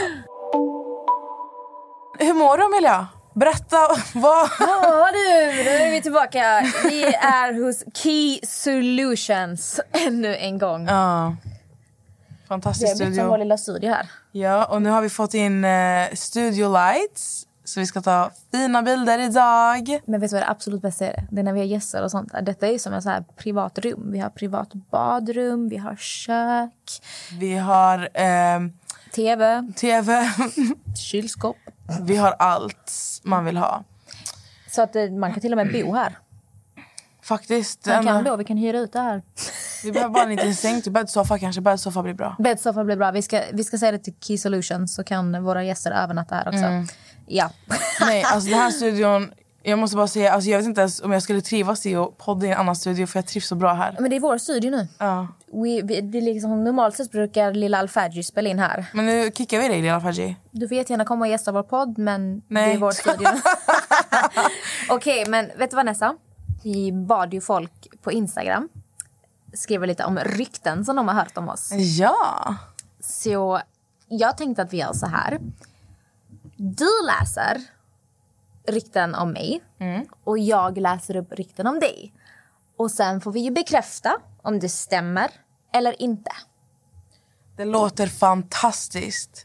Hur mår du, Amelia? Berätta. Vad? Ja, du. Nu är vi tillbaka. Vi är hos Key Solutions ännu en gång. Ja. Fantastisk studio. Det är som vår lilla studio här. Ja, och nu har vi fått in uh, studio lights. Så vi ska ta fina bilder idag. Men vet du vad det absolut bästa är? Det är när vi har gäster och sånt. Detta är som en så här privat rum. Vi har privat badrum, vi har kök. Vi har eh, tv. tv. Kylskåp. Vi har allt man vill ha. Så att man kan till och med bo här. Faktiskt. Man kan då, vi kan hyra ut det här. Vi behöver bara en liten säng till bäddsoffa kanske. Bäddsoffa blir bra. Bäddsoffa blir bra. Vi ska, vi ska säga det till Key Solutions så kan våra gäster övernatta här också. Mm. Ja. Nej, alltså den här studion, jag måste bara säga, alltså jag vet inte ens om jag skulle trivas i att podda i en annan studio för jag trivs så bra här. Men det är vår studio nu. Ja. We, vi, det är liksom, normalt sett brukar Lilla Alfadji spela in här. Men nu kickar vi dig, Lilla Alfadji. Du får jättegärna komma och gästa vår podd, men Nej. det är vår studio. Okej, okay, men vet du vad, Nessa? Vi bad ju folk på Instagram skriva lite om rykten som de har hört om oss. Ja. Så jag tänkte att vi gör så här. Du läser rykten om mig. Mm. Och jag läser upp rykten om dig. Och sen får vi ju bekräfta om det stämmer eller inte. Det låter fantastiskt.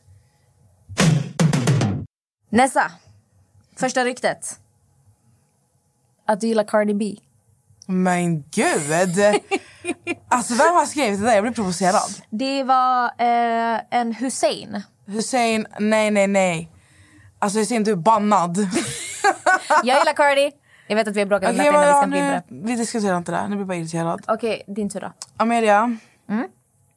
Nessa, första ryktet. Att du gillar Cardi B. Men gud! Alltså vem har skrivit det där? Jag blir provocerad. Det var eh, en Hussein. Hussein, nej, nej, nej. Alltså Hussein, du är bannad. Jag gillar Cardi. Jag vet att vi har bråkat om okay, det innan, vi ska nu, det. Vi diskuterar inte det här, nu blir jag bara irriterad. Okej, okay, din tur då. Amelia. Mm?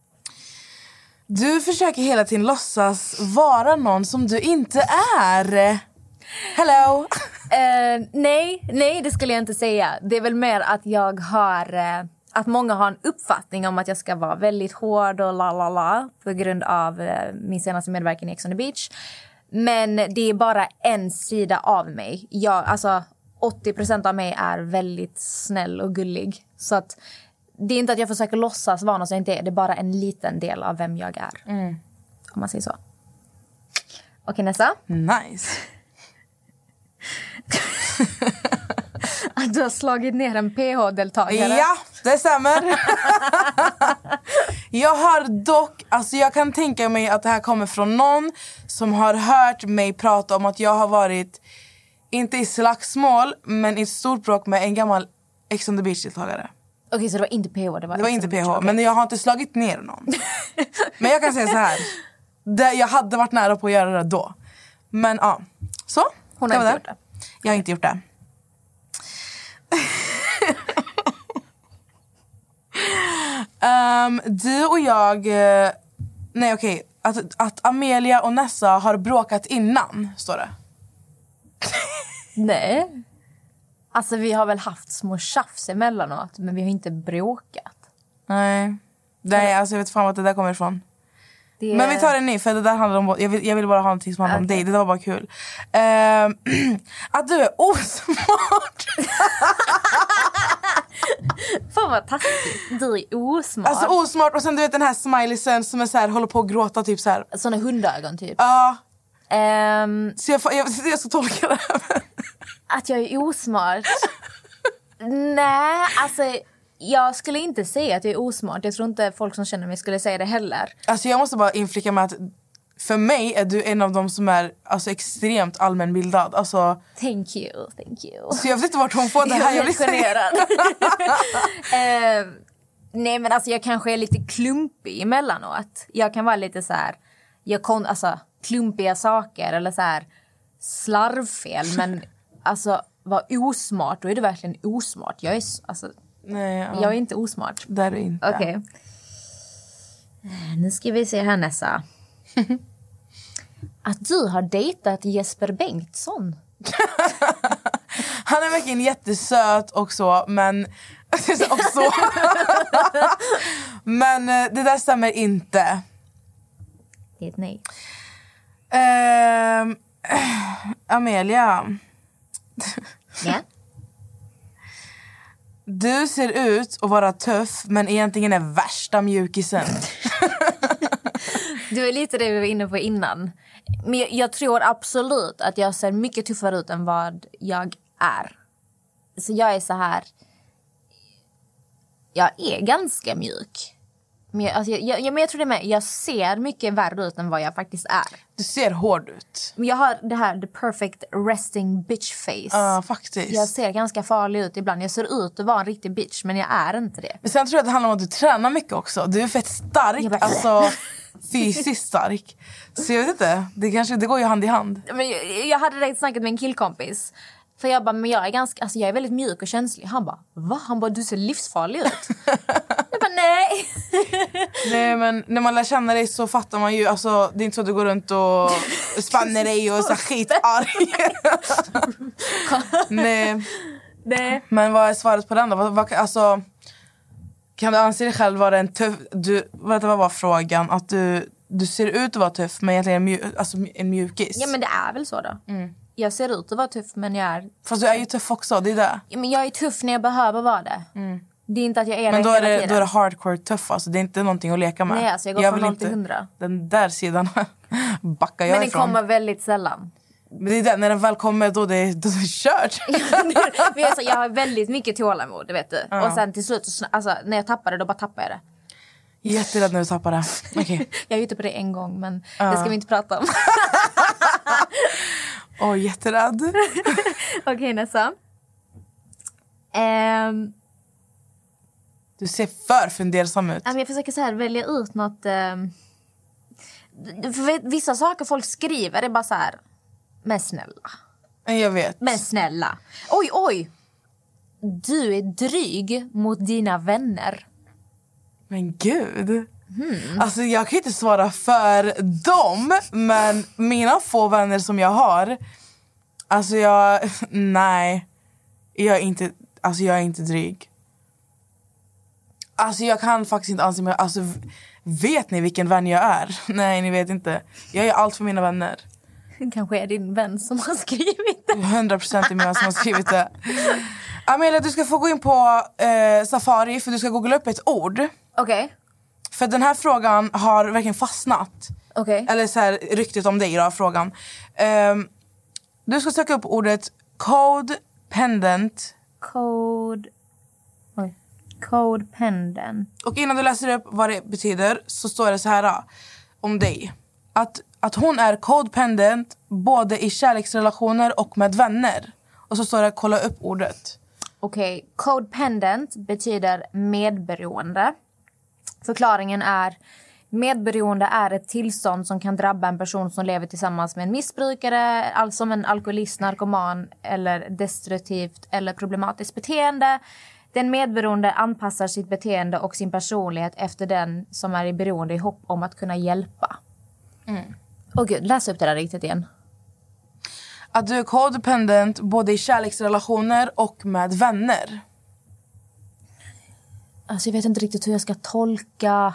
Du försöker hela tiden låtsas vara någon som du inte är. Hello. uh, nej, nej, det skulle jag inte säga. Det är väl mer att jag har... Uh, att många har en uppfattning om att jag ska vara väldigt hård och la la la på grund av uh, min senaste medverkan i Ex on the Beach. Men det är bara en sida av mig. Jag, alltså, åttio procent av mig är väldigt snäll och gullig. Så att det är inte att jag försöker låtsas vara något som jag inte är. Det är bara en liten del av vem jag är. Mm. Om man säger så. Okej, Nessa. Nice. Att du har slagit ner en P H-deltagare. Ja, det stämmer. Jag har dock, alltså jag kan tänka mig att det här kommer från någon som har hört mig prata om att jag har varit, inte i slagsmål, men i ett stort bråk med en gammal Ex on the Beach-deltagare. Okej, så det var inte P H? Det var, det var inte P H, men jag har inte slagit ner någon. Men jag kan säga så här. Det, jag hade varit nära på att göra det då. Men ja, så. Hon har inte gjort det. Jag har inte gjort det. um, du och jag... Nej, okej. Okay. Att, att Amelia och Nessa har bråkat innan, står det. Nej. Alltså, vi har väl haft små tjafs emellanåt, men vi har inte bråkat. Nej. Nej, alltså jag vet fan vad det där kommer ifrån. Det... Men vi tar det nu, för det där handlar om... Jag vill, jag vill bara ha någonting som handlar okay. om dig. Det där var bara kul. Uh, att du är osmart. Fan vad taskigt. Du är osmart. Alltså osmart. Och sen du vet den här smileysen som är så här, håller på att gråta typ så här. Såna hundögon typ. Ja. Uh, um, så jag, jag, jag ska tolka det här. Att jag är osmart? Nej, alltså... Jag skulle inte säga att jag är osmart. Jag tror inte folk som känner mig skulle säga det heller. Alltså jag måste bara inflika med att för mig är du en av dem som är alltså, extremt allmänbildad. Alltså, thank you, thank you. Så jag vet inte vart hon får det här. Jag blir generad. uh, nej men alltså jag kanske är lite klumpig emellanåt. Jag kan vara lite så här, jag kon, alltså klumpiga saker eller så här slarvfel. Men alltså vara osmart, då är det verkligen osmart. Jag är alltså... Nej, ja. Jag är inte osmart. Det är du inte. Okej. Okay. Nu ska vi se här, Nessa. Att du har dejtat Jesper Bengtsson. Han är verkligen jättesöt och så, men... och så. Men det där stämmer inte. Det är ett nej. Uh, Amelia. Ja? Du ser ut att vara tuff, men egentligen är värsta mjukisen. Det var lite det vi var inne på innan. Men jag, jag tror absolut att jag ser mycket tuffare ut än vad jag är. Så jag är så här... Jag är ganska mjuk. Men jag, alltså jag, jag, men jag tror det med. Jag ser mycket värre ut än vad jag faktiskt är. Du ser hård ut. Men jag har det här the perfect resting bitch face. Ja, uh, faktiskt. Jag ser ganska farlig ut ibland. Jag ser ut att vara en riktig bitch, men jag är inte det. Men sen tror jag att det handlar om att du tränar mycket också. Du är fett stark, bara... alltså fysiskt stark. Så jag vet inte, det, kanske, det går ju hand i hand. Men jag, jag hade direkt snackat med en killkompis. För jag bara, men jag är ganska, alltså jag är väldigt mjuk och känslig. Han bara, va? Han bara, du ser livsfarlig ut. Jag bara, nej. Nej, men när man lär känna dig så fattar man ju, alltså det är inte så att du går runt och spannar dig och så skitarg. Nej. Nej. Men vad är svaret på den då? Vad, vad, alltså, kan du anse dig själv vara en tuff, du, vad var frågan? Att du, du ser ut att vara tuff, men egentligen en, mjuk, alltså en mjukis. Ja, men det är väl så då. Mm. Jag ser ut att vara tuff, men jag är... Fast du är ju tuff också, det är det. Ja, men jag är tuff när jag behöver vara det. Mm. Det är inte att jag är men det då är hela det, tiden. då är det hardcore tuff, alltså det är inte någonting att leka med. Nej, alltså jag går jag från vill noll till hundra. Den där sidan backar jag Men den ifrån. kommer väldigt sällan. Men det är det, när den väl kommer då det, då det är kört. Men jag, så, jag har väldigt mycket tålamod, vet du. Ja. Och sen till slut, alltså, när jag tappar det, då bara tappar jag det. Jätterädd när du tappar det. Okay. Jag är ute på det en gång, men ja. det ska vi inte prata om. Åh, oh, jätterädd. Okej, okay, Nessa. Um, du ser för fundersam ut. Jag försöker så här välja ut något... Um, för vissa saker folk skriver är bara så här... Men snälla. Jag vet. Men snälla. Oj, oj. Du är dryg mot dina vänner. Men gud. Mm. Alltså jag kan inte svara för dem, men mina få vänner som jag har, alltså jag nej. Jag är inte alltså jag är inte dryg. Alltså jag kan faktiskt inte anse mig, alltså vet ni vilken vän jag är? Nej, ni vet inte. Jag är allt för mina vänner. Kanske är din vän som har skrivit det. hundra procent är min vän som har skrivit det. Amelia, du ska få gå in på eh, Safari för du ska googla upp ett ord. Okej. Okay. För den här frågan har verkligen fastnat. Okej. Okay. Eller så här ryktet om dig då, frågan. Um, du ska söka upp ordet codependent. Code... Oj. Codependent. Och innan du läser upp vad det betyder så står det så här uh, om dig. Att, att hon är codependent både i kärleksrelationer och med vänner. Och så står det kolla upp ordet. Okej, okay. Codependent betyder medberoende. Förklaringen är medberoende är ett tillstånd som kan drabba en person som lever tillsammans med en missbrukare, alltså en alkoholist, narkoman eller destruktivt eller problematiskt beteende. Den medberoende anpassar sitt beteende och sin personlighet efter den som är i beroende i hopp om att kunna hjälpa. Mm. Åh gud, läs upp det där riktigt igen. Att du är codependent både i kärleksrelationer och med vänner. Alltså jag vet inte riktigt hur jag ska tolka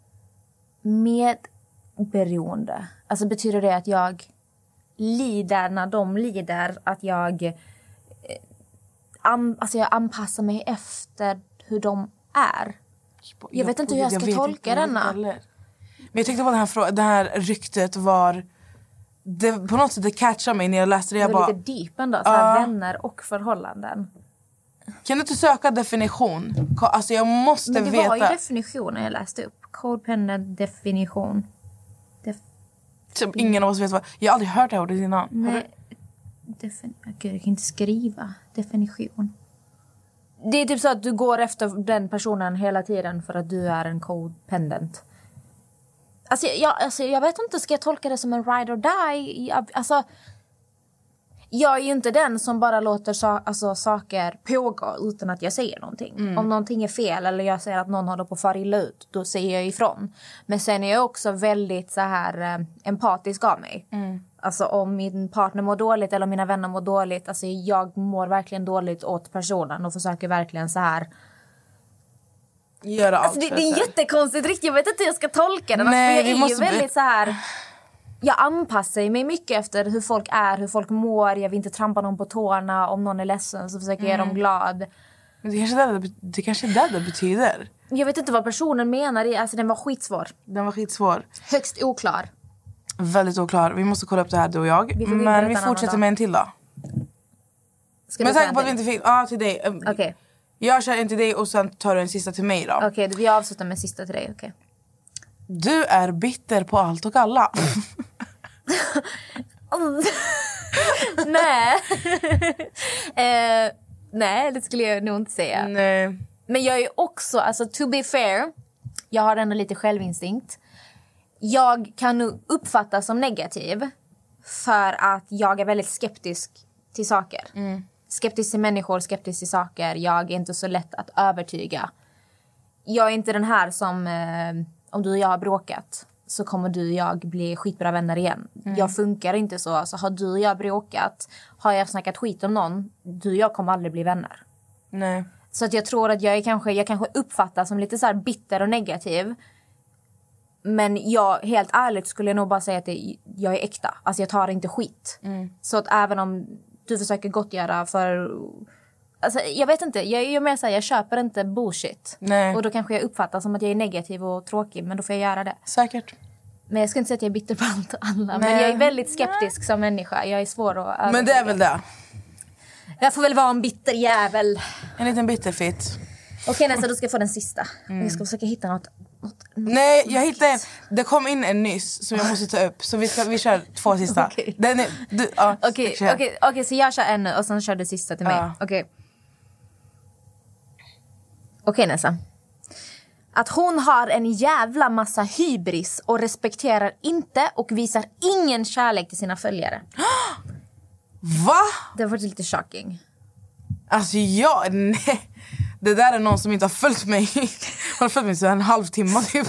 medberoende. Alltså betyder det att jag lider när de lider? Att jag, eh, an, alltså jag anpassar mig efter hur de är? Jag, jag vet inte hur jag ska jag tolka denna. Men jag tyckte på den här, det här ryktet var... Det, på något sätt det catchade mig när jag läste det. Jag det var bara, lite deep ändå, så här, uh, vänner och förhållanden. Kan du inte söka definition? Alltså jag måste veta. Men det veta. var ju definitionen jag läste upp. Codependent definition. Def- Som ingen av oss vet vad. Jag har aldrig hört det här ordet innan. Nej. Defin- Gud, jag kan inte skriva. Definition. Det är typ så att du går efter den personen hela tiden för att du är en codependent. Alltså jag, alltså jag vet inte, ska jag tolka det som en ride or die? Alltså, jag är ju inte den som bara låter sa- alltså, saker pågå utan att jag säger någonting. Mm. Om någonting är fel eller jag säger att någon håller på att fara illa ut, då säger jag ifrån. Men sen är jag också väldigt så här eh, empatisk av mig. Mm. Alltså om min partner mår dåligt eller mina vänner mår dåligt, alltså jag mår verkligen dåligt åt personen och försöker verkligen så här... Göra allt alltså det, det är jättekonstigt riktigt. Jag vet inte hur jag ska tolka den. Nej, alltså, jag är måste ju väldigt så här. Jag anpassar mig mycket efter hur folk är, hur folk mår. Jag vill inte trampa någon på tårna. Om någon är ledsen så försöker jag mm. göra dem glad. Men det kanske är det, det kanske är det det betyder. Jag vet inte vad personen menar. Alltså den var skitsvår. Den var skitsvår. Högst oklar. Väldigt oklar. Vi måste kolla upp det här du och jag. Vi Men vi fortsätter med en till då. Ska Men säkert på att vi inte fick. Ja, ah, till dig. Okej. Okay. Jag kör en till dig och sen tar du en sista till mig då. Okej, okay, vi avslutar med sista till dig. Okay. Du är bitter på allt och alla. Nej. eh, nej, det skulle jag nog inte säga. Nej. Men jag är också, alltså to be fair, jag har ändå lite självinstinkt. Jag kan nog uppfattas som negativ för att jag är väldigt skeptisk till saker. Mm. Skeptisk till människor, skeptisk till saker. Jag är inte så lätt att övertyga. Jag är inte den här som... Eh, om du och jag har bråkat så kommer du och jag bli skitbra vänner igen. Mm. Jag funkar inte så. Alltså, har du och jag bråkat, har jag snackat skit om någon, du och jag kommer aldrig bli vänner. Nej. Så att jag tror att jag är kanske, jag kanske uppfattas som lite så här bitter och negativ. Men jag, helt ärligt skulle jag nog bara säga att det, jag är äkta. Alltså jag tar inte skit. Mm. Så att även om... du försöker gottgöra för... Alltså, jag vet inte. Jag, jag, menar så här, jag köper inte bullshit. Nej. Och då kanske jag uppfattar som att jag är negativ och tråkig. Men då får jag göra det. Säkert. Men jag ska inte säga att jag är bitter på allt och alla. Nej. Men jag är väldigt skeptisk Nej. som människa. Jag är svår att övertyga. Men det är väl det. Jag får väl vara en bitter jävel. En liten bitterfitt. Okej, okay, nästa. Då ska jag få den sista. Mm. Jag ska försöka hitta något... något Nej, jag hittade en. Det kom in en nyss som jag måste ta upp. Så vi, ska, vi kör två sista. Okej, okay. ja, okej, okay, okay, okay, så jag kör en och sen kör du sista till mig. Ja. Okej. Okay. Okej, okay, Nessa. Att hon har en jävla massa hybris och respekterar inte och visar ingen kärlek till sina följare. Va? Det var lite shocking. Alltså ja, nej. Det där är någon som inte har följt mig. Hon har följt mig så en halvtimme typ.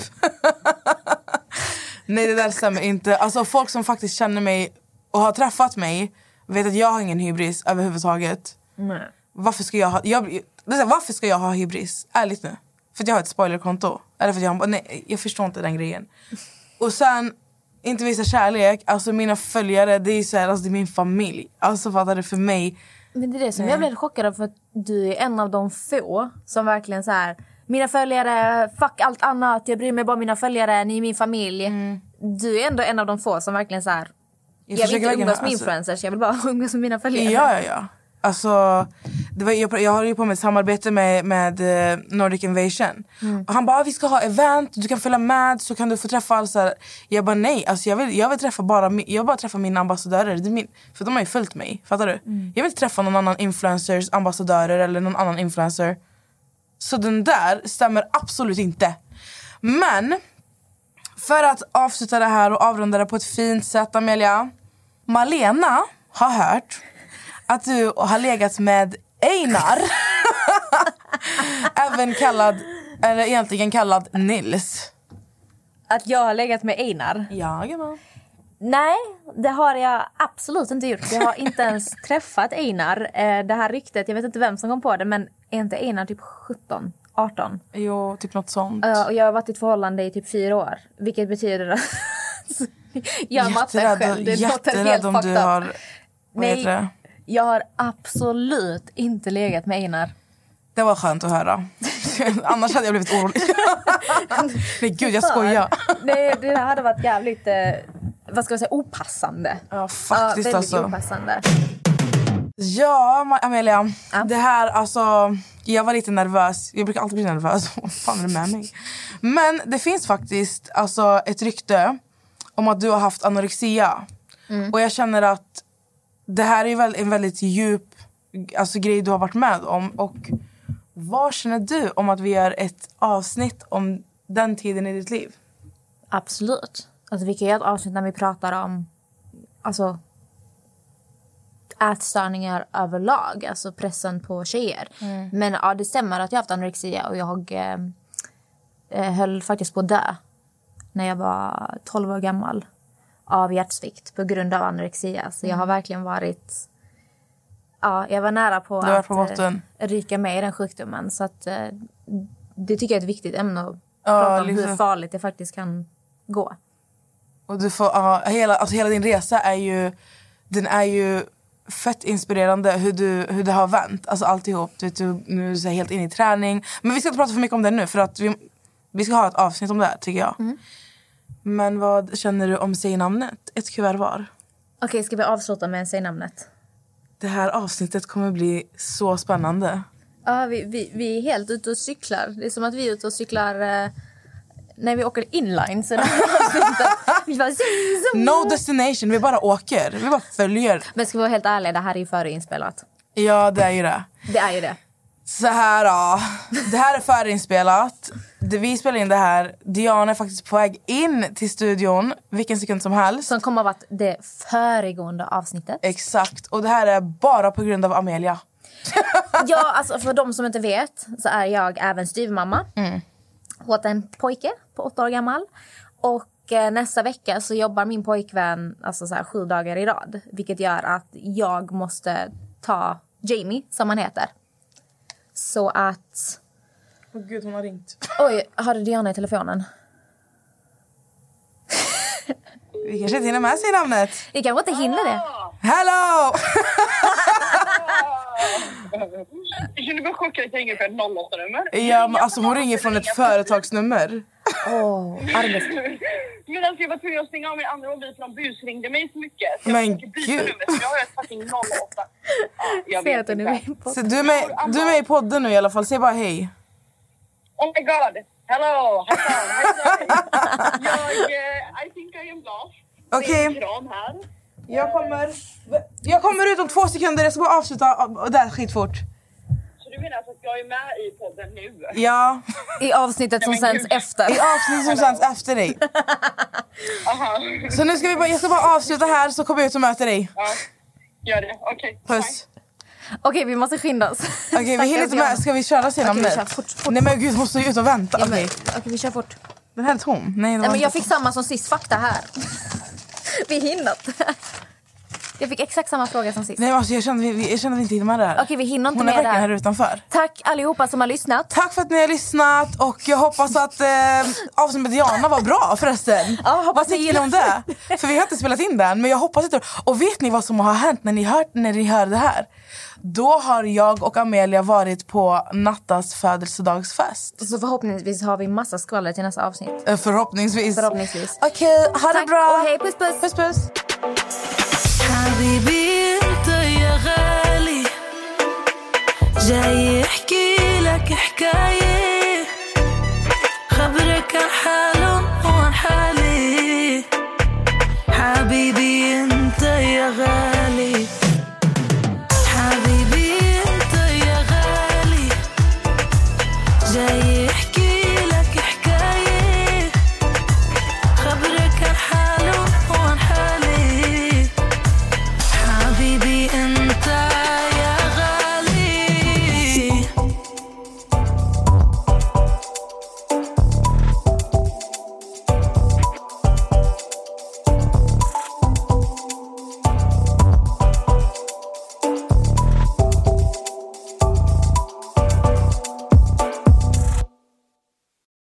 Nej, det där stämmer inte. Alltså folk som faktiskt känner mig och har träffat mig vet att jag har ingen hybris överhuvudtaget. Nej. Varför ska jag ha jag, varför ska jag ha hybris? Ärligt nu. För att jag har ett spoilerkonto. Eller för att jag, nej, jag förstår inte den grejen. Och sen inte visa kärlek. Alltså mina följare, det är så här, alltså det är min familj. Alltså fattar du, för mig. Men det är det som Nej. jag blev chockad av, för att du är en av de få som verkligen så här, mina följare, fuck allt annat, jag bryr mig bara om mina följare, ni är min familj. Mm. Du är ändå en av de få som verkligen så här, jag, jag vill inte umgås med influencers, alltså, jag vill bara umgås med mina följare. Ja, ja, ja. Alltså, det var, jag, jag har ju på med ett samarbete med, med uh, Nordic Invasion. Mm. Och han bara, vi ska ha event, du kan följa med, så kan du få träffa alls. Jag bara, nej, alltså jag vill, jag vill träffa bara, jag vill bara träffa mina ambassadörer. Det är min, för de har ju följt mig, fattar du? Mm. Jag vill inte träffa någon annan influencers ambassadörer eller någon annan influencer. Så den där stämmer absolut inte. Men för att avsluta det här och avrunda det på ett fint sätt, Amelia. Malena har hört att du har legat med Einar. Även kallad, eller egentligen kallad Nils. Att jag har legat med Einar? Ja, gumman. Nej, det har jag absolut inte gjort. Jag har inte ens träffat Einar. Det här ryktet, jag vet inte vem som kom på det, men är inte Einar typ sjutton, arton? Jo, typ något sånt. Och jag har varit i ett förhållande i typ fyra år. Vilket betyder att jag har mattat själv. Det låter helt om du har, vad Nej, heter det? Jag har absolut inte legat med Einar. Det var skönt att höra. Annars hade jag blivit orolig. Nej gud, jag skojar. Nej, det hade varit jävligt, eh, vad ska jag säga, opassande. Ja, faktiskt ja, alltså. Opassande. Ja, Amelia. Ja. Det här, alltså, jag var lite nervös. Jag brukar alltid bli nervös. Vad fan är det med mig? Men det finns faktiskt alltså, ett rykte om att du har haft anorexia. Mm. Och jag känner att det här är väl en väldigt djup alltså, grej du har varit med om. Och vad känner du om att vi gör ett avsnitt om den tiden i ditt liv? Absolut. Alltså, vi kan göra ett avsnitt när vi pratar om alltså, ätstörningar överlag. Alltså pressen på tjejer. Mm. Men ja, det stämmer att jag har haft anorexia. Och jag eh, höll faktiskt på att dö när jag var tolv år gammal. Av hjärtsvikt på grund av anorexia. Så jag har verkligen varit... Ja, jag var nära på att på eh, ryka med i den sjukdomen. Så att, eh, det tycker jag är ett viktigt ämne att ja, prata om liksom. Hur farligt det faktiskt kan gå. Och du får, uh, hela, alltså hela din resa är ju... Den är ju fett inspirerande hur, du, hur det har vänt. Alltså alltihop. Du, du, nu är du helt inne i träning. Men vi ska inte prata för mycket om det nu. För att vi, vi ska ha ett avsnitt om det här, tycker jag. Mm. Men vad känner du om Säg namnet? Ett kuvert var. Okej, okay, ska vi avsluta med Säg namnet? Det här avsnittet kommer bli så spännande. Ja, vi, vi, vi är helt ute och cyklar. Det är som att vi är ute och cyklar eh, när vi åker inline. Så vi bara, no destination, vi bara åker. Vi bara följer. Men ska vi vara helt ärliga, det här är ju förinspelat. Ja, det är ju det. Det är ju det. Så här då. Det här är förinspelat. Det vi spelar in det här. Diana är faktiskt på väg in till studion vilken sekund som helst. Som kommer att vara det föregående avsnittet. Exakt. Och det här är bara på grund av Amelia. Ja, alltså för de som inte vet så är jag även styvmamma. Mm. Åt en pojke på åtta år gammal. Och eh, nästa vecka så jobbar min pojkvän alltså så här, sju dagar i rad. Vilket gör att jag måste ta Jamie, som han heter. Så att... Åh oh, gud, hon har ringt. Oj, har du Diana i telefonen? Vi kanske inte hinner med sig namnet. Vi kanske inte hinner det. Hello! Jag känner mig chockad att jag ringer för ett noll åtta-nummer. Ja, men alltså hon ringer från ett företagsnummer. Åh, oh, arbets... Men alltså jag var tvungen att stänga av min andra mobil för de busringde mig så mycket. Så men jag byta nummer, så jag har ett fucking noll åtta. Ja, jag vet inte. Är så du, är med, du är med i podden nu i alla fall, säg bara hej. Oh my god, hello, hejsan, hejsan. Jag, uh, I think I am lost. Okej. Okay. Jag kommer, jag kommer ut om två sekunder, jag ska bara avsluta där skitfort. Så du menar alltså att jag är med i podden nu? Ja. I avsnittet som sänds efter. I avsnittet som sänds efter dig. Aha. Så nu ska vi bara, jag ska bara avsluta här så kommer jag ut och möter dig. Ja, gör det, okej. Okay. Puss. Okej, okay, vi måste skynda oss. Okej, okay, vi hinner inte med. Ska vi köra sen okay, om det? Fort, fort. Nej men gud, måste ju ut och vänta. Ja, Okej, okay. okay, vi kör fort. Den här är tom. Nej, Nej men jag fick samma som sist, fakta här. Vi hinner inte. Jag fick exakt samma fråga som sist. Nej, alltså, jag kände vi jag kände vi inte hinner med det här. Okej, vi hinner inte Hon är med verkligen det här utanför. Tack allihopa som har lyssnat. Tack för att ni har lyssnat och jag hoppas att eh, avsnittet med Diana var bra förresten. Ja, vad tycker ni om det? För vi har inte spelat in den, men jag hoppas inte. Och vet ni vad som har hänt när ni hör, när ni hör det här? Då har jag och Amelia varit på Nattas födelsedagsfest. Så förhoppningsvis har vi massa skvaller till nästa avsnitt. Eh, Förhoppningsvis. Förhoppningsvis. Okej, okay, ha det Tack bra. och hej, puss puss. Puss puss. حبيبي انت يا غالي جاي احكي لك حكاية